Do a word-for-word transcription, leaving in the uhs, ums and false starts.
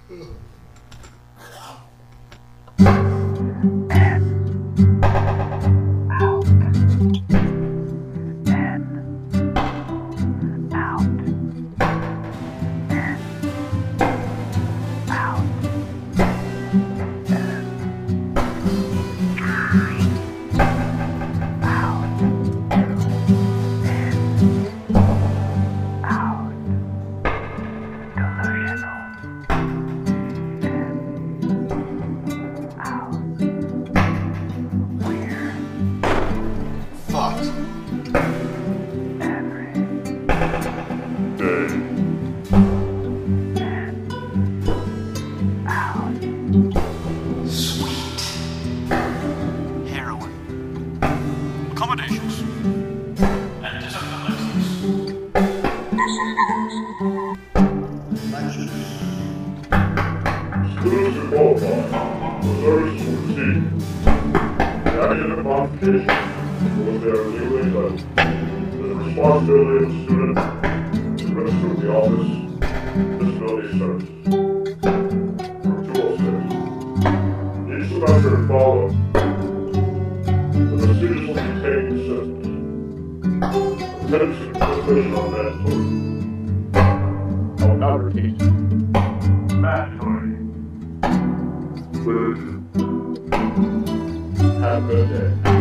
Accommodations. And disabilities. Students who qualify for services will receive the academic modification for which they are legally entitled. It is the responsibility of the student to register with the Office of Disability Services. Number two oh six. Each semester follow the students will be taking assistance. Attendance and participation are mandatory. I will not repeat. Mandatory. Good. Have a good day.